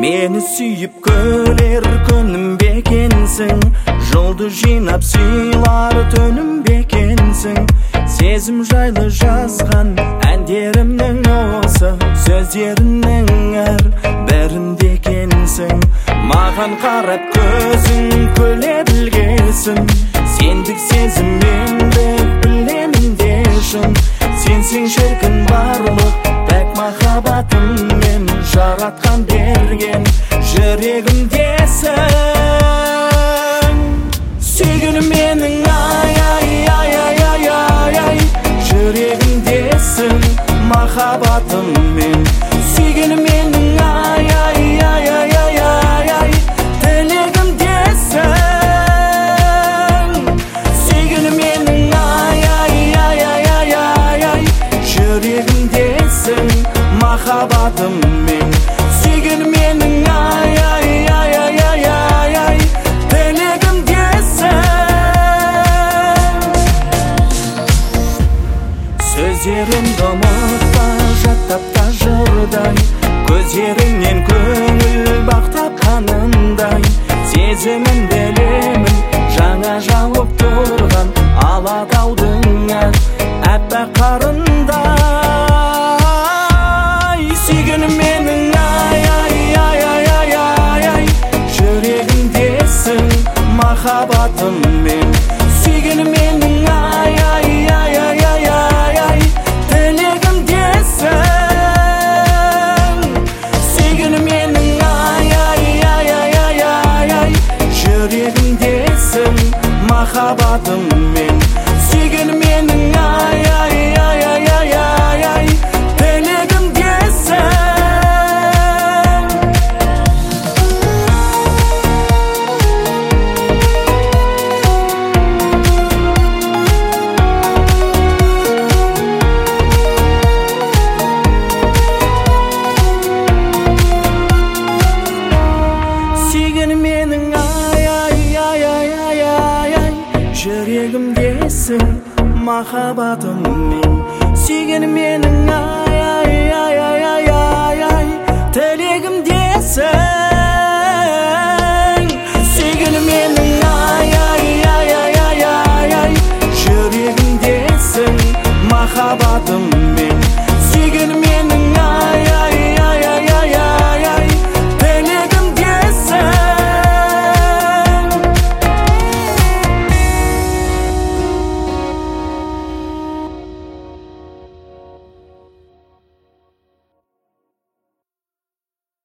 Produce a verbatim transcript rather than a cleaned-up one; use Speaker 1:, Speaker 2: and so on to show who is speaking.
Speaker 1: Meni sүйіп көлер күнім бекенсің, жолды жинап сыйлар төнім бекенсің. Сезім жайлы жазған әндерімнің осы, сөздерінің әр бәрінде екенсің. Маған қарап көзің күле білгесін, сендік сезімменді білемін де шын. Сенсің шіркін барлық пәк махаббатыммен жаратқан берген жүрегімдесің. Сүйгенім менің ай ай ай ай ай ай ай, жүрегімдесің махаббатыммен. Сүйгенім менің ай ай ай ай ай ай ай, тілегімдесің. Сүйгенім менің ай ай ай ай ай ай ай, жүрегімдесің махаббатыммен. Сүйгенім менің ай ай ай ай ай ай ай, тілегімдесің. Сөздерімді ұмытпа, жаттап та жырдай, көздеріңнен көңіл бақтап қанындай. Сезімін білемін жаңа жауып тұрған алатаудың әр әппақ қарындай. Сүйгенім менің ай ай ай ай ай ай ай, жүрегімдесің махаббатыммен. Сүйгенім менің ай ай ай ай ай ай ай, тілегімдесің. Сүйгенім менің ай ай ай ай ай ай ай, жүрегімдесің махаббатыммен. Сүйгенім менің ай ай ай ай ай ай ай, тілегімдесің. Сүйгенім менің ай ай ай ай ай ай ай, жүрегімдесің махаббатыммен. Сүйгенім менің ай ай ай ай ай ай ай, тілегімдесің. Сүйгенім менің ай ай ай ай ай ай ай, жүрегімдесің махаббатым.